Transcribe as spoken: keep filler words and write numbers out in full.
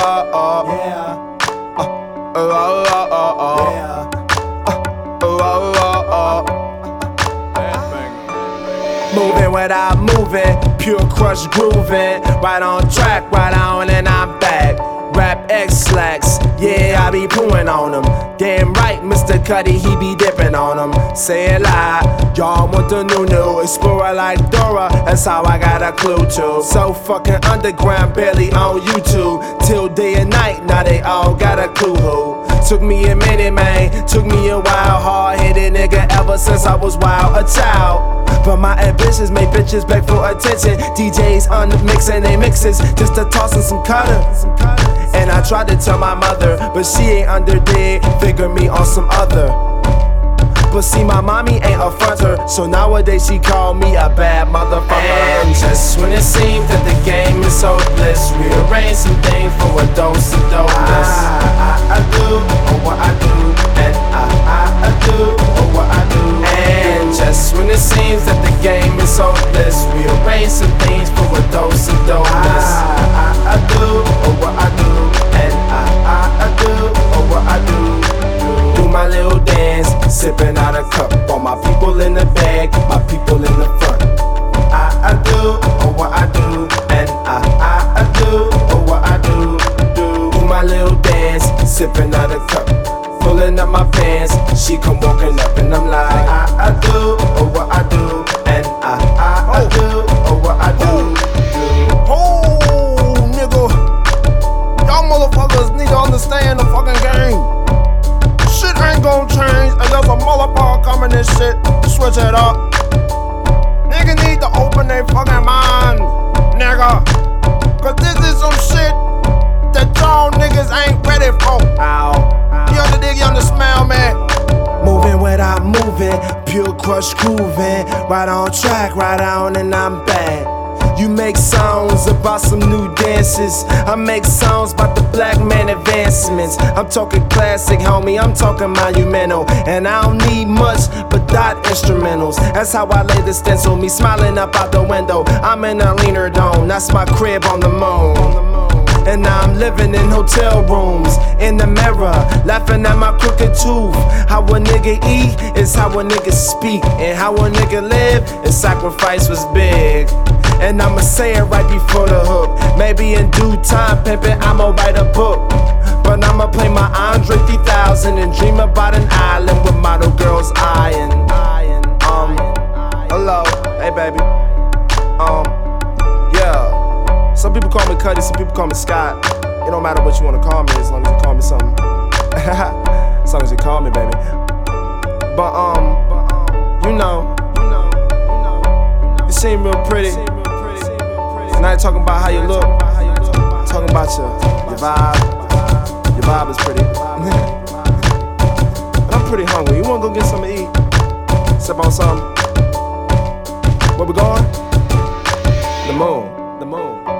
oh, oh. Yeah. Oh, oh, oh, oh, oh. Yeah. Oh, oh, oh, oh. Moving without moving, pure crush grooving. Right on track, right on, and I'm back. Rap X slacks, yeah, I be pooing on them. Damn right, Mister Cuddy, he be dipping on them. Say it loud, y'all want the new new. Explorer like Dora, that's how I got a clue to. So fucking underground, barely on YouTube. Till day and night, now they all got a clue who. Took me a minute, man, took me a while. Hard-headed nigga ever since I was wild, a child. But my ambitions make bitches beg for attention. D Js on the mix and they mixes just to toss in some cutter. And I tried to tell my mother, but she ain't under there. Figure me on some other. But see, my mommy ain't a fronter, so nowadays she call me a bad motherfucker. And just when it seems that the game is hopeless, rearrange some things for a dose of dopeness. I, I, I do, or what I do, and I, I, I do, or what I do. And just when it seems that the game is hopeless, rearrange some things for a dose of dopeness. I, I, I do, or what I do, and I, I, I do, or what I do. Do my little dance, sipping out a cup. All my people in the bag, my people in the front. I, I do, or what I do, and I, I, I do, or what I do, do. Do my little dance, sipping out a cup. Pulling up my pants, she come walking up and I'm like, I, I do, or what I do, and I, I, I do, or what I do, do. Oh, nigga. Y'all motherfuckers need to understand the fucking game. Shit ain't gon' change unless a motherfucker come in this shit, switch it up. Nigga need to open their fucking mind, nigga. Cause this is some shit that y'all niggas ain't ready for. Ow. You under dig, you under smell, man. Moving without moving, pure crush grooving. Right on track, right on, and I'm back. You make songs about some new dances. I make songs about the black man advancements. I'm talking classic, homie, I'm talking monumental. And I don't need much but dot instrumentals. That's how I lay the stencil, me smiling up out the window. I'm in a leaner dome, that's my crib on the moon. And now I'm living in hotel rooms, in the mirror, laughing at my crooked tooth. How a nigga eat is how a nigga speak, and how a nigga live, his sacrifice was big. And I'ma say it right before the hook. Maybe in due time, pimpin', I'ma write a book. But I'ma play my Andre three thousand and dream about an island with model girls eyeing. Um, hello, hey baby. Um, yeah. Some people call me Cuddy, some people call me Scott. It don't matter what you wanna call me, as long as you call me something. As long as you call me, baby. But um, you know, you seem real pretty. And I ain't talking about how you look, I'm talking about your, your vibe. Your vibe is pretty. And I'm pretty hungry. You wanna go get something to eat? Sip on something? Where we going? The moon. The moon.